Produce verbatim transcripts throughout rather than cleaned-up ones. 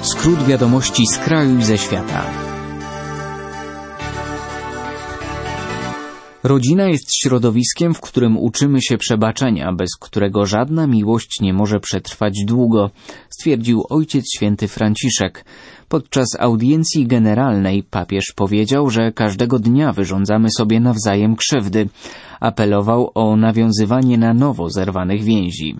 Skrót wiadomości z kraju i ze świata. Rodzina jest środowiskiem, w którym uczymy się przebaczenia, bez którego żadna miłość nie może przetrwać długo, stwierdził Ojciec Święty Franciszek. Podczas audiencji generalnej papież powiedział, że każdego dnia wyrządzamy sobie nawzajem krzywdy. Apelował o nawiązywanie na nowo zerwanych więzi.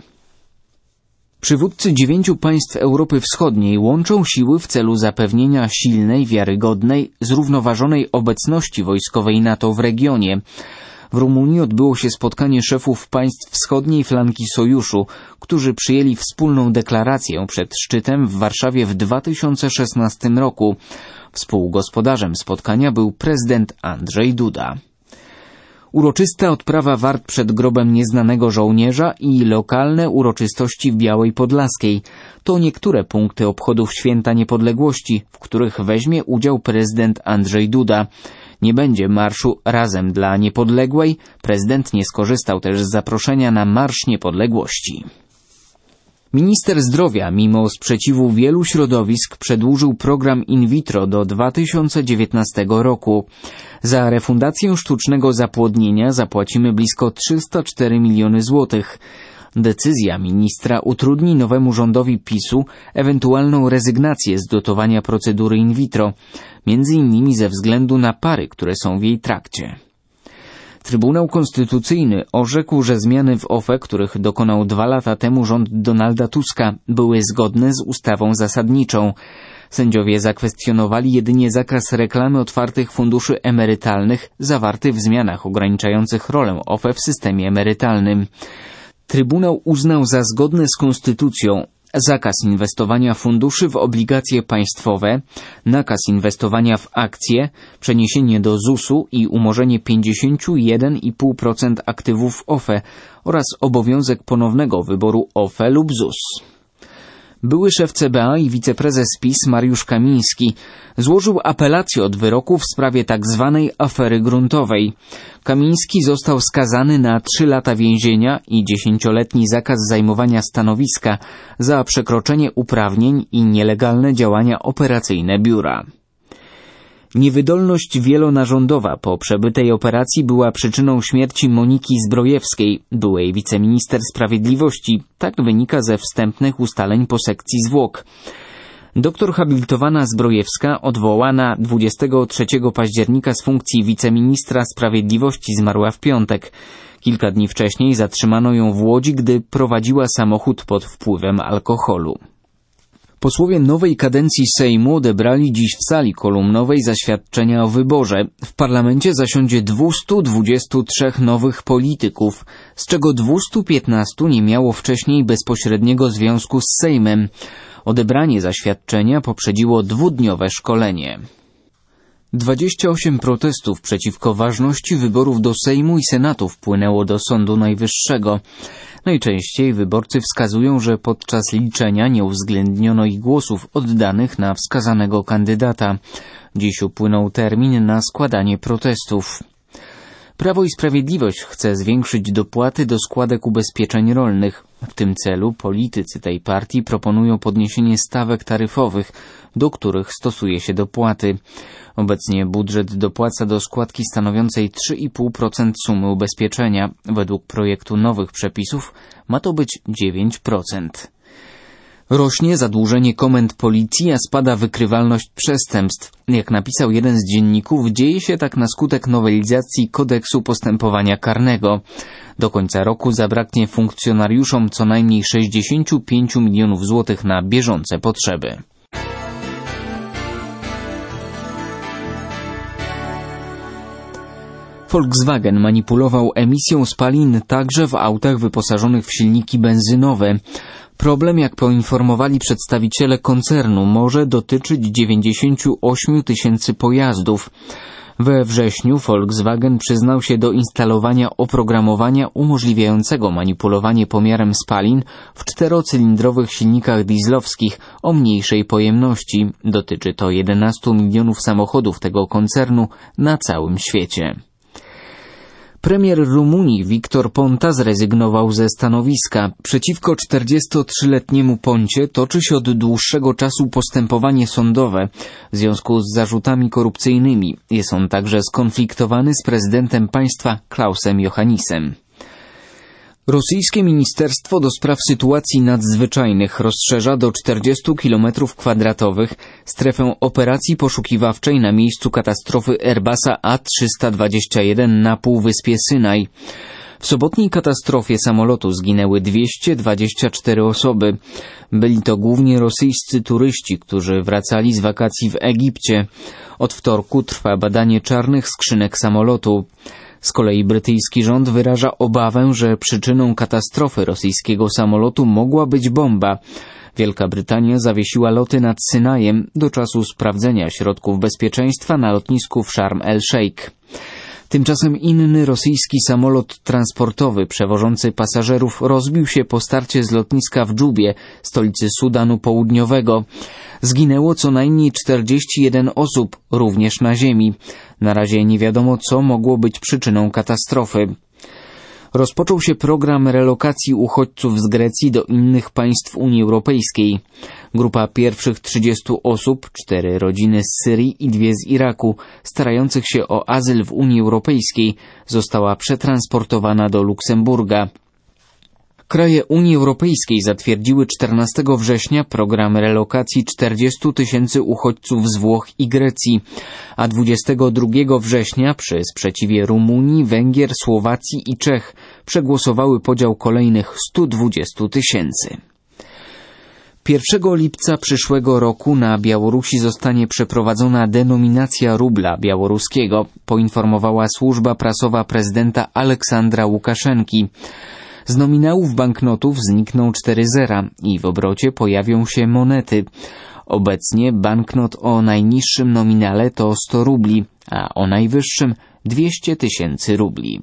Przywódcy dziewięciu państw Europy Wschodniej łączą siły w celu zapewnienia silnej, wiarygodnej, zrównoważonej obecności wojskowej NATO w regionie. W Rumunii odbyło się spotkanie szefów państw wschodniej flanki sojuszu, którzy przyjęli wspólną deklarację przed szczytem w Warszawie w dwa tysiące szesnastym roku. Współgospodarzem spotkania był prezydent Andrzej Duda. Uroczysta odprawa wart przed grobem nieznanego żołnierza i lokalne uroczystości w Białej Podlaskiej to niektóre punkty obchodów Święta Niepodległości, w których weźmie udział prezydent Andrzej Duda. Nie będzie marszu Razem dla Niepodległej. Prezydent nie skorzystał też z zaproszenia na Marsz Niepodległości. Minister zdrowia, mimo sprzeciwu wielu środowisk, przedłużył program in vitro do dwa tysiące dziewiętnastego roku. Za refundację sztucznego zapłodnienia zapłacimy blisko trzysta cztery miliony złotych. Decyzja ministra utrudni nowemu rządowi PiSu ewentualną rezygnację z dotowania procedury in vitro, między innymi ze względu na pary, które są w jej trakcie. Trybunał Konstytucyjny orzekł, że zmiany w O F E, których dokonał dwa lata temu rząd Donalda Tuska, były zgodne z ustawą zasadniczą. Sędziowie zakwestionowali jedynie zakaz reklamy otwartych funduszy emerytalnych zawarty w zmianach ograniczających rolę O F E w systemie emerytalnym. Trybunał uznał za zgodne z konstytucją zakaz inwestowania funduszy w obligacje państwowe, nakaz inwestowania w akcje, przeniesienie do zusu i umorzenie pięćdziesiąt jeden i pół procent aktywów O F E oraz obowiązek ponownego wyboru O F E lub ZUS. Były szef C B A i wiceprezes PiS Mariusz Kamiński złożył apelację od wyroku w sprawie tzw. afery gruntowej. Kamiński został skazany na trzy lata więzienia i dziesięcioletni zakaz zajmowania stanowiska za przekroczenie uprawnień i nielegalne działania operacyjne biura. Niewydolność wielonarządowa po przebytej operacji była przyczyną śmierci Moniki Zbrojewskiej, byłej wiceminister sprawiedliwości. Tak wynika ze wstępnych ustaleń po sekcji zwłok. Doktor habilitowana Zbrojewska, odwołana dwudziestego trzeciego października z funkcji wiceministra sprawiedliwości, zmarła w piątek. Kilka dni wcześniej zatrzymano ją w Łodzi, gdy prowadziła samochód pod wpływem alkoholu. Posłowie nowej kadencji Sejmu odebrali dziś w sali kolumnowej zaświadczenia o wyborze. W parlamencie zasiądzie dwieście dwadzieścia trzy nowych polityków, z czego dwieście piętnaście nie miało wcześniej bezpośredniego związku z Sejmem. Odebranie zaświadczenia poprzedziło dwudniowe szkolenie. dwadzieścia osiem protestów przeciwko ważności wyborów do Sejmu i Senatu wpłynęło do Sądu Najwyższego. Najczęściej wyborcy wskazują, że podczas liczenia nie uwzględniono ich głosów oddanych na wskazanego kandydata. Dziś upłynął termin na składanie protestów. Prawo i Sprawiedliwość chce zwiększyć dopłaty do składek ubezpieczeń rolnych. W tym celu politycy tej partii proponują podniesienie stawek taryfowych, do których stosuje się dopłaty. Obecnie budżet dopłaca do składki stanowiącej trzy i pół procent sumy ubezpieczenia. Według projektu nowych przepisów ma to być dziewięć procent. Rośnie zadłużenie komend policji, a spada wykrywalność przestępstw. Jak napisał jeden z dzienników, dzieje się tak na skutek nowelizacji kodeksu postępowania karnego. Do końca roku zabraknie funkcjonariuszom co najmniej sześćdziesiąt pięć milionów złotych na bieżące potrzeby. Volkswagen manipulował emisją spalin także w autach wyposażonych w silniki benzynowe. Problem, jak poinformowali przedstawiciele koncernu, może dotyczyć dziewięćdziesiąt osiem tysięcy pojazdów. We wrześniu Volkswagen przyznał się do instalowania oprogramowania umożliwiającego manipulowanie pomiarem spalin w czterocylindrowych silnikach dieslowskich o mniejszej pojemności. Dotyczy to jedenastu milionów samochodów tego koncernu na całym świecie. Premier Rumunii Victor Ponta zrezygnował ze stanowiska. Przeciwko czterdziestotrzyletniemu Poncie toczy się od dłuższego czasu postępowanie sądowe w związku z zarzutami korupcyjnymi. Jest on także skonfliktowany z prezydentem państwa Klausem Johannisem. Rosyjskie Ministerstwo do Spraw Sytuacji Nadzwyczajnych rozszerza do czterdziestu kilometrów kwadratowych strefę operacji poszukiwawczej na miejscu katastrofy Airbusa A trzysta dwadzieścia jeden na półwyspie Synaj. W sobotniej katastrofie samolotu zginęły dwieście dwadzieścia cztery osoby. Byli to głównie rosyjscy turyści, którzy wracali z wakacji w Egipcie. Od wtorku trwa badanie czarnych skrzynek samolotu. Z kolei brytyjski rząd wyraża obawę, że przyczyną katastrofy rosyjskiego samolotu mogła być bomba. Wielka Brytania zawiesiła loty nad Synajem do czasu sprawdzenia środków bezpieczeństwa na lotnisku w Sharm el-Sheikh. Tymczasem inny rosyjski samolot transportowy przewożący pasażerów rozbił się po starcie z lotniska w Dżubie, stolicy Sudanu Południowego. Zginęło co najmniej czterdzieści jeden osób, również na ziemi. Na razie nie wiadomo, co mogło być przyczyną katastrofy. Rozpoczął się program relokacji uchodźców z Grecji do innych państw Unii Europejskiej. Grupa pierwszych trzydziestu osób, cztery rodziny z Syrii i dwie z Iraku, starających się o azyl w Unii Europejskiej, została przetransportowana do Luksemburga. Kraje Unii Europejskiej zatwierdziły czternastego września program relokacji czterdziestu tysięcy uchodźców z Włoch i Grecji, a dwudziestego drugiego września przy sprzeciwie Rumunii, Węgier, Słowacji i Czech przegłosowały podział kolejnych stu dwudziestu tysięcy. pierwszego lipca przyszłego roku na Białorusi zostanie przeprowadzona denominacja rubla białoruskiego, poinformowała służba prasowa prezydenta Aleksandra Łukaszenki. Z nominałów banknotów znikną cztery zera i w obrocie pojawią się monety. Obecnie banknot o najniższym nominale to sto rubli, a o najwyższym dwieście tysięcy rubli.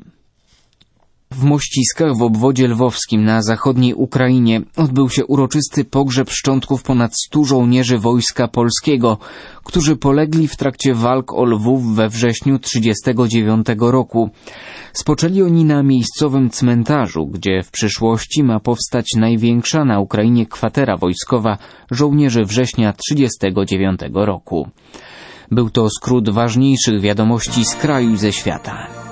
W Mościskach w obwodzie lwowskim na zachodniej Ukrainie odbył się uroczysty pogrzeb szczątków ponad stu żołnierzy Wojska Polskiego, którzy polegli w trakcie walk o Lwów we wrześniu trzydziestego dziewiątego roku. Spoczęli oni na miejscowym cmentarzu, gdzie w przyszłości ma powstać największa na Ukrainie kwatera wojskowa żołnierzy września trzydziestego dziewiątego roku. Był to skrót ważniejszych wiadomości z kraju i ze świata.